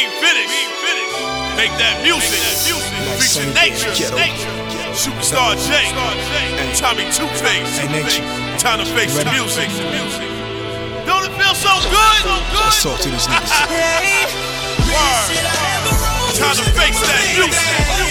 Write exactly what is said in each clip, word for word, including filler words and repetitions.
ain't finished. We ain't finished. Make that music. Reaching nature. Superstar J. And Tommy Two Face. Time to face the music. Don't it feel so good? So good. Let's talk to these niggas. Word. Time to face that music.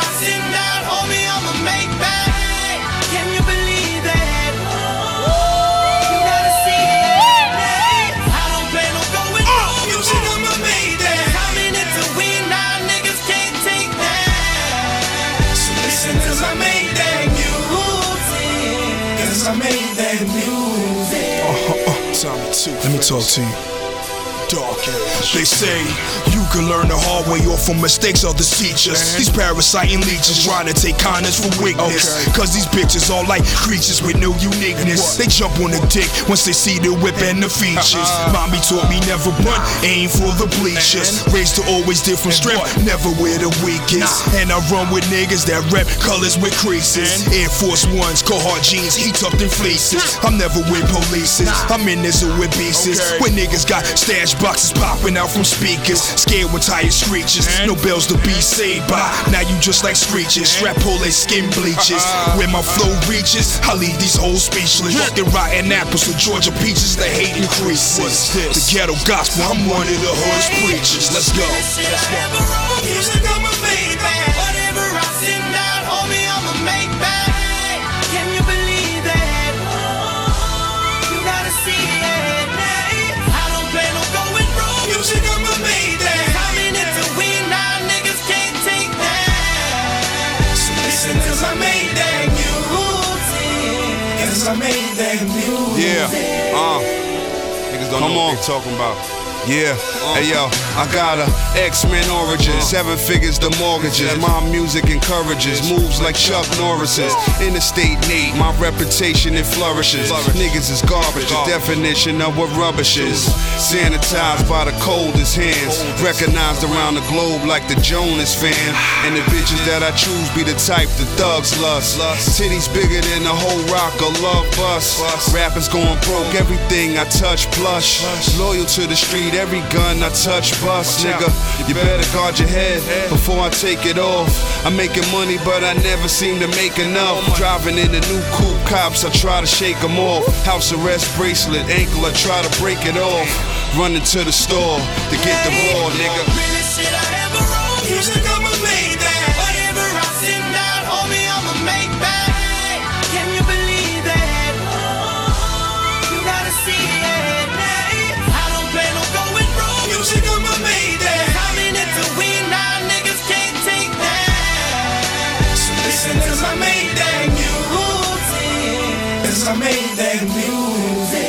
I made that music. Uh, uh, Tommy Two. Let me talk to you. Dark ass. They say you can learn the hard way or from mistakes others teach us. These parasiting leeches trying to take kindness for weakness. Okay. Cause these bitches all like creatures with no uniqueness. They jump on the dick once they see the whip and the features. Uh-huh. Mommy taught me never run, aim for the bleachers. Raised to always different strength, never wear the weakest. Nah. And I run with niggas that rep colors with creases. Air Force Ones, Cohort jeans, heat tucked in fleeces. I'm never with polices, I'm in this with beasts. Okay. Where niggas got stash boxes popping out from speakers. Scared when tires screeches, no bells to be saved by. Now you just like screeches, strap pull they skin bleaches. Where my flow reaches, I leave these hoes speechless. Fucking rotten apples with Georgia peaches, the hate increases. The ghetto gospel, I'm one of the hood's preachers. Let's go. Let's go. Music, I'm a baby. Whatever I sing out, homie, I'ma make back. Can you believe that? You gotta see it. I don't plan on going wrong. Music, I'm a baby. I'm in it to win, now niggas can't take that. So listen, cause I made that music. Cause I made that music. Yeah, uh, niggas don't Come know what on. They talking about. Yeah, uh, hey yo, I got a X-Men origin, uh, seven figures the mortgages. My music encourages moves like Chuck Norris's. Interstate Nate, my reputation it flourishes. Niggas is garbage, the definition of what rubbish is. Sanitized by the coldest hands, recognized around the globe like the Jonas fan. And the bitches that I choose be the type the thugs lust. Titties bigger than the whole rock of love bus. Rappers going broke, everything I touch plush. Loyal to the street, every gun I touch bust, nigga. You better guard your head before I take it off. I'm making money, but I never seem to make enough. Driving in the new coupe, cops, I try to shake them off. House arrest bracelet, ankle, I try to break it off. Running to the store to get the raw, nigga. Realest shit I ever wrote. Music, I'ma make that. Whatever I sing out, homie, I'ma make back. Can you believe that? You gotta see it. I don't plan on going wrong. Music, I'ma make that. I'm in it to win, now niggas can't take that. So listen, cause I made that music. Cause I made that music.